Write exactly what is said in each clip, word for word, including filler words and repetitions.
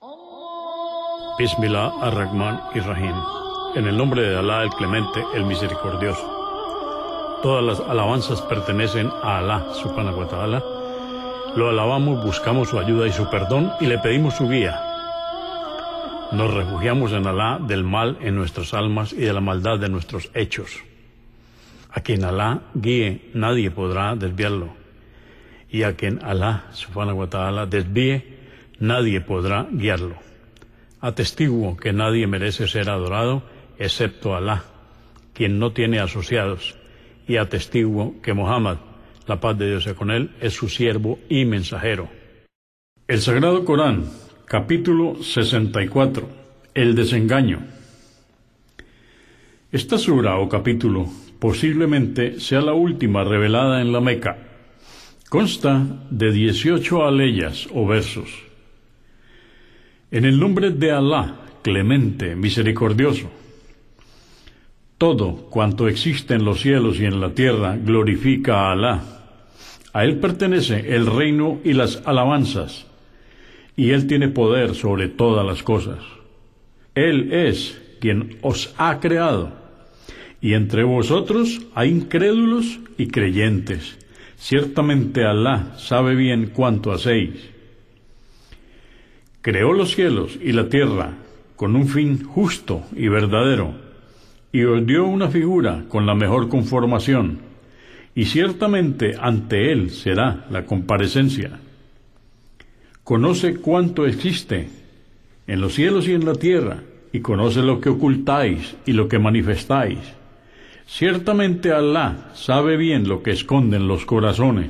Bismillah ar-Rahman ir-Rahim. En el nombre de Alá, el Clemente, el Misericordioso. Todas las alabanzas pertenecen a Alá, subhanahu wa ta'ala. Lo alabamos, buscamos su ayuda y su perdón y le pedimos su guía. Nos refugiamos en Alá del mal en nuestras almas y de la maldad de nuestros hechos. A quien Alá guíe, nadie podrá desviarlo. Y a quien Alá, subhanahu wa ta'ala, desvíe, nadie podrá guiarlo. Atestiguo que nadie merece ser adorado excepto Alá, quien no tiene asociados, y atestiguo que Muhammad, la paz de Dios sea con él, es su siervo y mensajero. El Sagrado Corán, capítulo sesenta y cuatro, el desengaño. Esta sura o capítulo posiblemente sea la última revelada en la Meca. Consta de dieciocho aleyas o versos. En el nombre de Alá, Clemente, Misericordioso. Todo cuanto existe en los cielos y en la tierra glorifica a Alá. A Él pertenece el reino y las alabanzas, y Él tiene poder sobre todas las cosas. Él es quien os ha creado, y entre vosotros hay incrédulos y creyentes. Ciertamente Alá sabe bien cuánto hacéis. Creó los cielos y la tierra con un fin justo y verdadero, y os dio una figura con la mejor conformación, y ciertamente ante Él será la comparecencia. Conoce cuánto existe en los cielos y en la tierra, y conoce lo que ocultáis y lo que manifestáis. Ciertamente Alá sabe bien lo que esconden los corazones.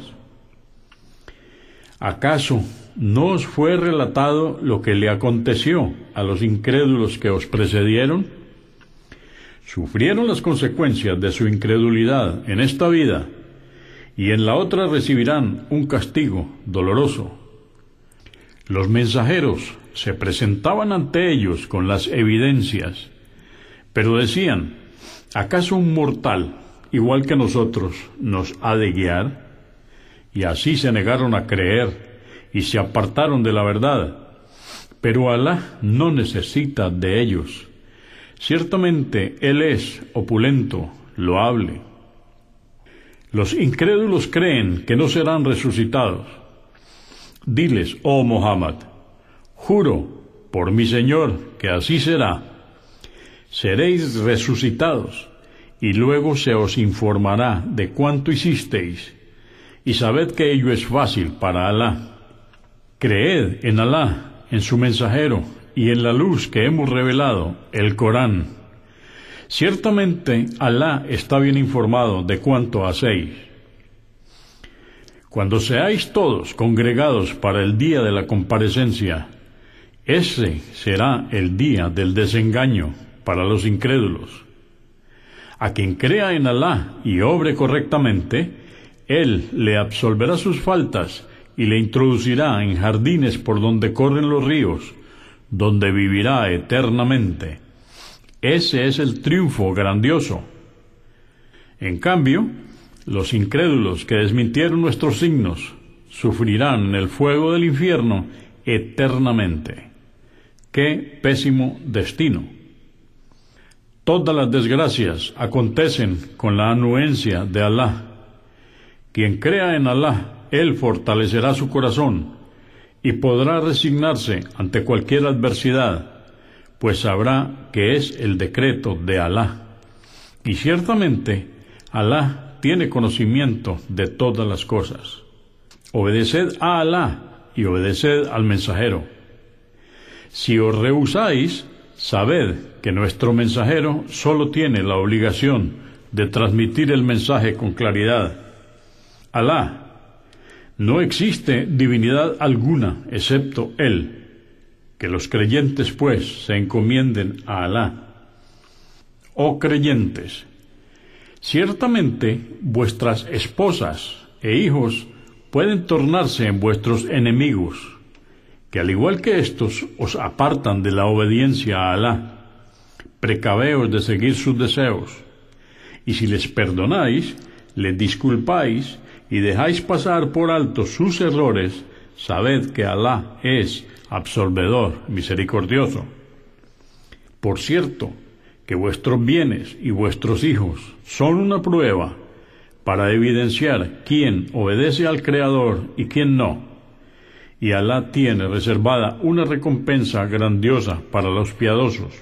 ¿Acaso no os fue relatado lo que le aconteció a los incrédulos que os precedieron? Sufrieron las consecuencias de su incredulidad en esta vida, y en la otra recibirán un castigo doloroso. Los mensajeros se presentaban ante ellos con las evidencias, pero decían: ¿acaso un mortal, igual que nosotros, nos ha de guiar? Y así se negaron a creer y se apartaron de la verdad. Pero Alá no necesita de ellos. Ciertamente Él es opulento, loable. Los incrédulos creen que no serán resucitados. Diles, oh Muhammad, juro por mi Señor que así será. Seréis resucitados, y luego se os informará de cuánto hicisteis, y sabed que ello es fácil para Alá. Creed en Alá, en su mensajero, y en la luz que hemos revelado, el Corán. Ciertamente Alá está bien informado de cuánto hacéis. Cuando seáis todos congregados para el día de la comparecencia, ese será el día del desengaño para los incrédulos. A quien crea en Alá y obre correctamente, Él le absolverá sus faltas y le introducirá en jardines por donde corren los ríos, donde vivirá eternamente. Ese es el triunfo grandioso. En cambio, los incrédulos que desmintieron nuestros signos sufrirán en el fuego del infierno eternamente. ¡Qué pésimo destino! Todas las desgracias acontecen con la anuencia de Alá. Quien crea en Alá, Él fortalecerá su corazón y podrá resignarse ante cualquier adversidad, pues sabrá que es el decreto de Alá. Y ciertamente, Alá tiene conocimiento de todas las cosas. Obedeced a Alá y obedeced al mensajero. Si os rehusáis, sabed que nuestro mensajero solo tiene la obligación de transmitir el mensaje con claridad. Alá, no existe divinidad alguna excepto Él. Que los creyentes, pues, se encomienden a Alá. Oh creyentes, ciertamente vuestras esposas e hijos pueden tornarse en vuestros enemigos, que al igual que éstos os apartan de la obediencia a Alá. Precaveos de seguir sus deseos, y si les perdonáis, les disculpáis y dejáis pasar por alto sus errores, sabed que Alá es absolvedor, misericordioso. Por cierto, que vuestros bienes y vuestros hijos son una prueba para evidenciar quién obedece al Creador y quién no. Y Alá tiene reservada una recompensa grandiosa para los piadosos.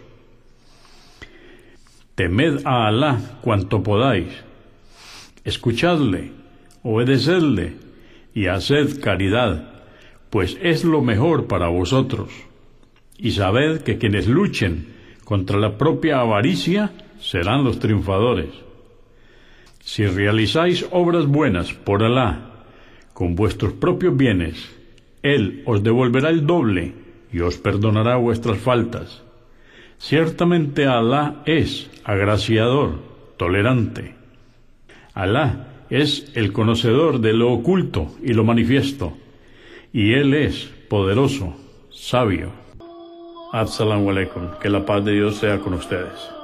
Temed a Alá cuanto podáis, escuchadle, obedecedle y haced caridad, pues es lo mejor para vosotros. Y sabed que quienes luchen contra la propia avaricia serán los triunfadores. Si realizáis obras buenas por Alá, con vuestros propios bienes, Él os devolverá el doble y os perdonará vuestras faltas. Ciertamente Alá es agraciador, tolerante. Alá es el conocedor de lo oculto y lo manifiesto, y Él es poderoso, sabio. Assalamu alaikum, que la paz de Dios sea con ustedes.